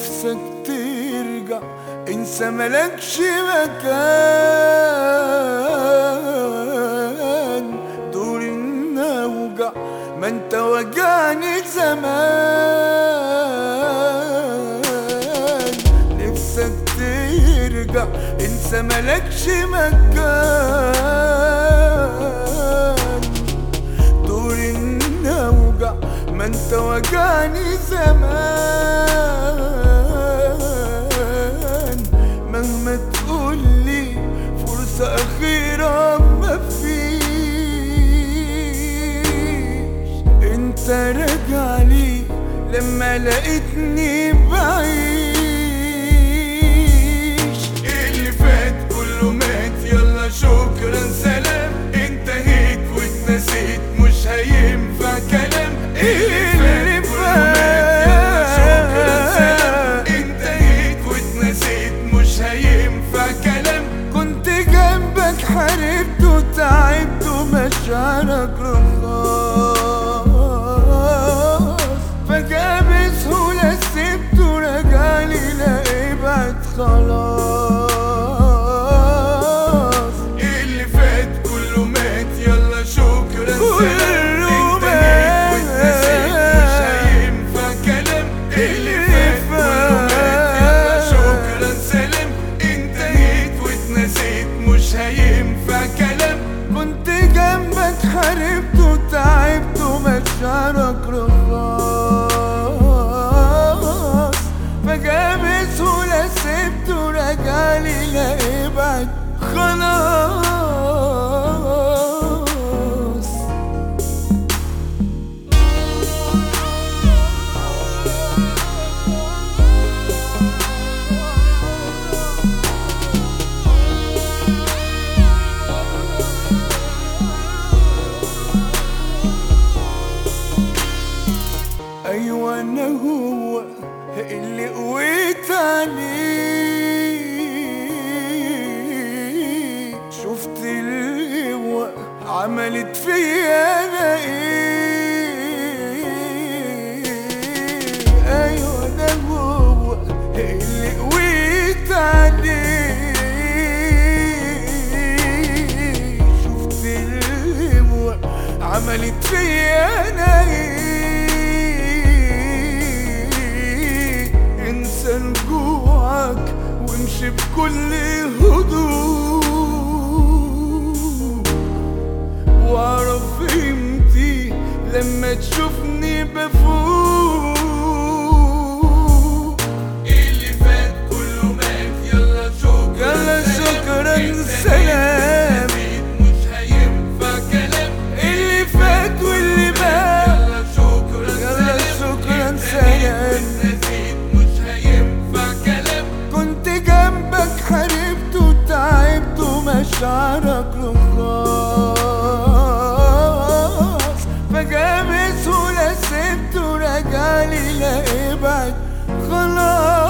نفسك ترجع انسى ملكش مكان، دور النوجع ما انت وجعني زمان. نفسك ترجع انسى ملكش مكان، دور النوجع ما انت وجعني زمان. مهما تقولي فرصة أخيرة مفيش، انت راجعلي لما لقيتني بعيش. اللي فات كله مات يلا شكرا سلام، انتهيت واتنسيت مش هينفع كلام. اللي فات يلا شكرا سلام، انتهيت واتنسيت مش هينفع كلام. كنت جنبك حاربت وتعبت ومشاعرك رخاص، فجأة بسهولة سبت ورجعلي لا ابعد خلاص. اللي فات كله مات يلا شكرا سلام، حاربت وتعبت ومشاعرك رخاص، فجأة بسهولة سبت ورجعلي لا ابعد خلاص. أيوة أنا هو اللي قويت عليه، شفت القوة عملت فيا أنا إيه. أيوة أنا هو اللي قويت عليه، شفت القوة عملت فيا أنا إيه. انسى رجوعك وامشي بكل هدوء، واعرف قيمتي لما تشوفني بفوق. اللي فات كله مات يلا شكرا سلام، مش هينفع كلام. اللي فات واللي مات يلا شكرا سلام، حاربت وتعبت ومشاعرك رخاص، فجأة بسهولة سبت ورجعلي لا ابعد خلاص.